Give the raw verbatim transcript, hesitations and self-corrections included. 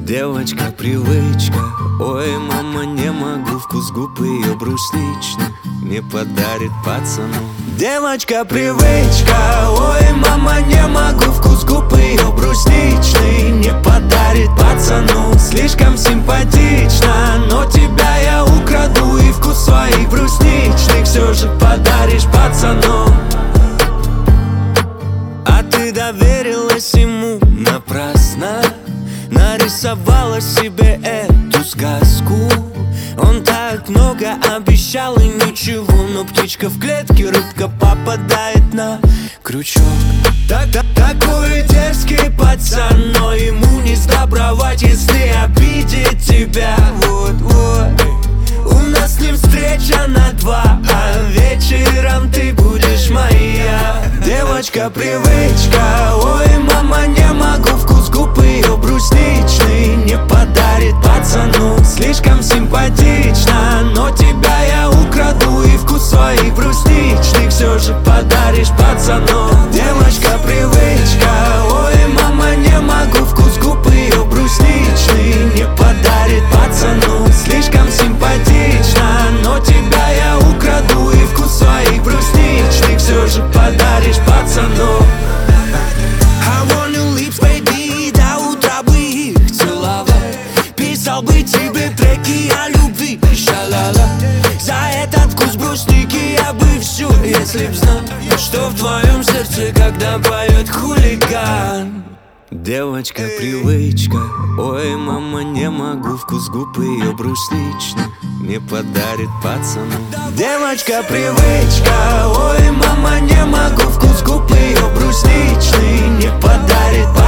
Девочка, привычка, ой, мама, не могу. Вкус губ ее брусничных не подарит пацану. Девочка, привычка, ой, мама, не могу. Вкус губ ее брусничный не подарит пацану. Слишком симпатично, но тебя я украду. И вкус своих брусничных все же подаришь пацану. А ты доверилась ему напрасно, нарисовала себе эту сказку. Он так много обещал и ничего, но птичка в клетке, рыбка попадает на крючок. Так, так, такой дерзкий пацан, но ему не сдобровать, если обидит тебя. Вот, вот, у нас с ним встреча на два, а вечером ты будешь моя. Девочка, привычка, ой, мама, не могу. Вкус губ ее брусничный не подарит пацану. Слишком симпатично, но тебя я украду. И вкус своих брусничных все же подаришь пацану. Девочка, привычка, ой, мама, не могу. Вкус губ ее брусничный не подарит пацану. Слишком симпатично, но тебя я украду. И вкус своих брусничных все же подаришь пацану. I want new lips, baby, до утра бы их целовать. Писал бы тебе треки о любви, ша-ла-ла. За этот вкус брусники я бы все, если б знал, что в твоем сердце, когда поет хулиган. Девочка, привычка, ой, мама, не могу. Вкус губ ее брусничных не подарит пацану. Девочка, привычка, ой, мама, не могу. Вкус губ ее брусничный не подарит пацану.